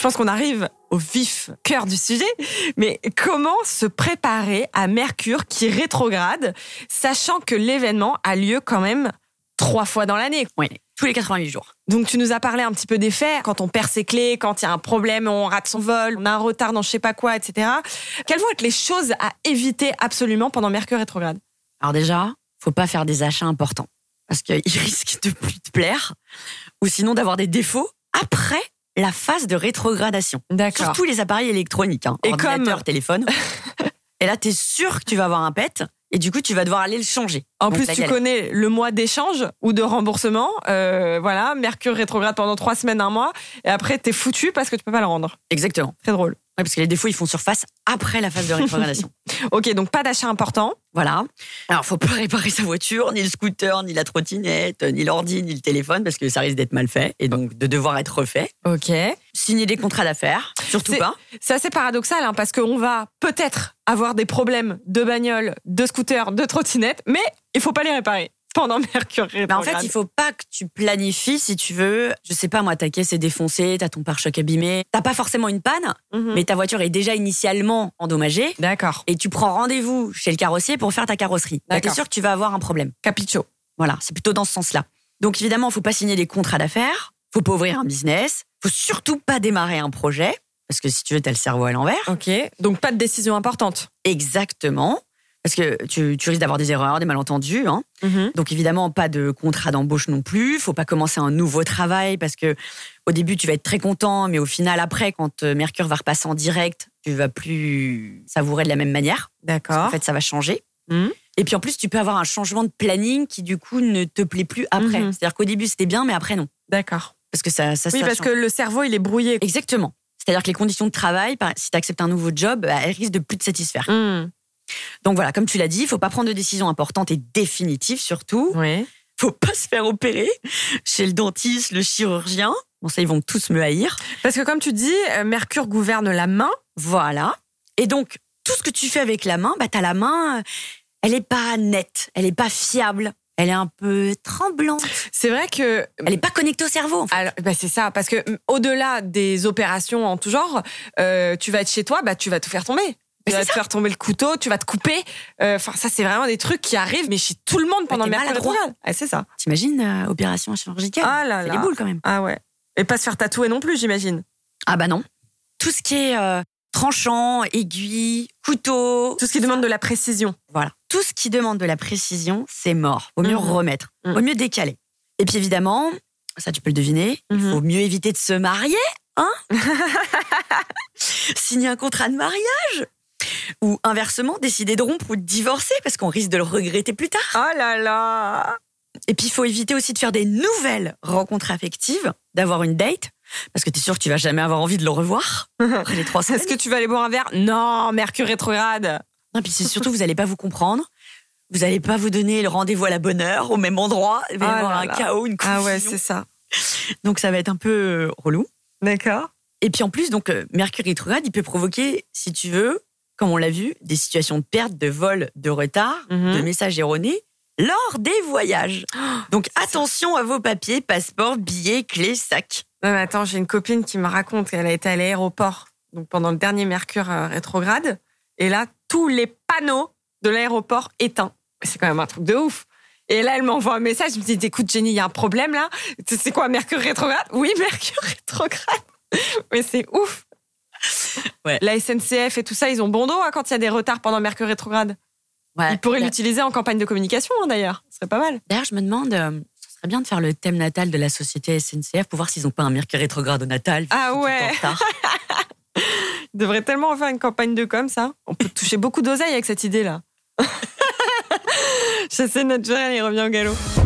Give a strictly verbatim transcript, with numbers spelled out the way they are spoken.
pense qu'on arrive au vif cœur du sujet. Mais comment se préparer à Mercure qui rétrograde, sachant que l'événement a lieu quand même trois fois dans l'année? Oui, tous les quatre-vingt-huit jours. Donc tu nous as parlé un petit peu des faits, quand on perd ses clés, quand il y a un problème, on rate son vol, on a un retard dans je sais pas quoi, et cetera. Quelles vont être les choses à éviter absolument pendant Mercure rétrograde? Alors déjà, faut pas faire des achats importants parce qu'ils risquent de plus te plaire ou sinon d'avoir des défauts après la phase de rétrogradation. D'accord. Surtout les appareils électroniques, hein, Et ordinateur, comme... téléphone. Et là, t'es sûr que tu vas avoir un pet et du coup, tu vas devoir aller le changer. En Donc, plus, la tu galère. connais le mois d'échange ou de remboursement. Euh, voilà, Mercure rétrograde pendant trois semaines, un mois. Et après, t'es foutu parce que tu peux pas le rendre. Exactement. Très drôle. Ouais, parce que les défauts, ils font surface après la phase de rétrogradation. Ok, donc pas d'achat important. Voilà. Alors, faut pas réparer sa voiture, ni le scooter, ni la trottinette, ni l'ordi, ni le téléphone, parce que ça risque d'être mal fait et donc de devoir être refait. Ok. Signer des contrats d'affaires, surtout C'est- pas. C'est assez paradoxal, hein, parce qu'on va peut-être avoir des problèmes de bagnole, de scooter, de trottinette, mais il faut pas les réparer pendant Mercure rétrograde. Mais en fait, il faut pas que tu planifies, si tu veux. Je sais pas, moi, ta caisse est défoncée, t'as ton pare-choc abîmé. T'as pas forcément une panne, Mhm. mais ta voiture est déjà initialement endommagée. D'accord. Et tu prends rendez-vous chez le carrossier pour faire ta carrosserie. Là, t'es D'accord. sûr que tu vas avoir un problème. Capriccio. Voilà, c'est plutôt dans ce sens-là. Donc évidemment, faut pas signer des contrats d'affaires, faut pas ouvrir un business, faut surtout pas démarrer un projet, parce que si tu veux, t'as le cerveau à l'envers. Ok. Donc pas de décision importante. Exactement. Parce que tu, tu risques d'avoir des erreurs, des malentendus. Hein. Mhm. Donc évidemment, pas de contrat d'embauche non plus. Faut pas commencer un nouveau travail parce que au début, tu vas être très content, mais au final, après, quand euh, Mercure va repasser en direct, tu vas plus savourer de la même manière. D'accord. En fait, ça va changer. Mhm. Et puis en plus, tu peux avoir un changement de planning qui du coup ne te plaît plus après. Mhm. C'est-à-dire qu'au début, c'était bien, mais après, non. D'accord. Parce que ça, ça Oui, ça parce change. que le cerveau, il est brouillé. Exactement. C'est-à-dire que les conditions de travail, par- si tu acceptes un nouveau job, bah, elles risquent de plus te satisfaire. Mhm. Donc voilà, comme tu l'as dit, il faut pas prendre de décisions importantes et définitives surtout. Oui. Faut pas se faire opérer chez le dentiste, le chirurgien. Bon, ça, ils vont tous me haïr. Parce que comme tu dis, euh, Mercure gouverne la main. Voilà. Et donc, tout ce que tu fais avec la main, bah, t'as la main, euh, elle est pas nette, elle est pas fiable, elle est un peu tremblante. C'est vrai que... Elle est pas connectée au cerveau, en fait. Alors, bah c'est ça, parce que mm, au-delà des opérations en tout genre, euh, tu vas être chez toi, bah tu vas te faire tomber. Tu Mais vas c'est te faire tomber le couteau, tu vas te couper. Enfin, ça, c'est vraiment des trucs qui arrivent, mais chez tout le monde pendant t'es Mercure maladroit. rétrograde. Ah, c'est ça. T'imagines, euh, opération chirurgicale. Ah là C'est là. des boules, quand même. Ah ouais. Et pas se faire tatouer non plus, j'imagine. Ah bah non. Tout ce qui est euh, tranchant, aiguille, couteau, Tout ce qui demande de la précision. voilà. Tout ce qui demande de la précision, c'est mort. Vaut mieux Mhm. remettre. Mhm. Vaut mieux décaler. Et puis évidemment, ça tu peux le deviner, il Mhm. faut mieux éviter de se marier, hein Signer un contrat de mariage. Ou inversement, décider de rompre ou de divorcer parce qu'on risque de le regretter plus tard. Oh là là. Et puis il faut éviter aussi de faire des nouvelles rencontres affectives, d'avoir une date, parce que t'es sûr que tu vas jamais avoir envie de le revoir après les trois semaines. Est-ce que tu vas aller boire un verre? Non, Mercure rétrograde. Non, puis c'est surtout, vous n'allez pas vous comprendre. Vous n'allez pas vous donner le rendez-vous à la bonne heure, au même endroit. Il va y Oh avoir là un là. chaos, une confusion. Ah ouais, c'est ça. Donc ça va être un peu euh, relou. D'accord. Et puis en plus, donc euh, Mercure rétrograde, il peut provoquer, si tu veux, comme on l'a vu, des situations de perte, de vol, de retard, Mhm. de messages erronés lors des voyages. Donc attention à vos papiers, passeport, billets, clés, sacs. Non, mais attends, j'ai une copine qui me raconte qu'elle a été à l'aéroport donc pendant le dernier Mercure euh, rétrograde. Et là, tous les panneaux de l'aéroport éteints. C'est quand même un truc de ouf. Et là, elle m'envoie un message. Je me dis, écoute, Jenny, il y a un problème là. C'est quoi, Mercure rétrograde? Oui, Mercure rétrograde. Mais c'est ouf. Ouais. La S N C F et tout ça, ils ont bon dos hein, quand il y a des retards pendant Mercure rétrograde. Ouais. Ils pourraient D'a- l'utiliser en campagne de communication, hein, d'ailleurs. Ce serait pas mal. D'ailleurs, je me demande, euh, ce serait bien de faire le thème natal de la société S N C F pour voir s'ils n'ont pas un Mercure rétrograde au natal. Ah Ils sont ouais. tout le temps en retard. Ils devraient tellement faire une campagne de com, ça. On peut toucher beaucoup d'oseille avec cette idée-là. Chasser naturel, il revient au galop.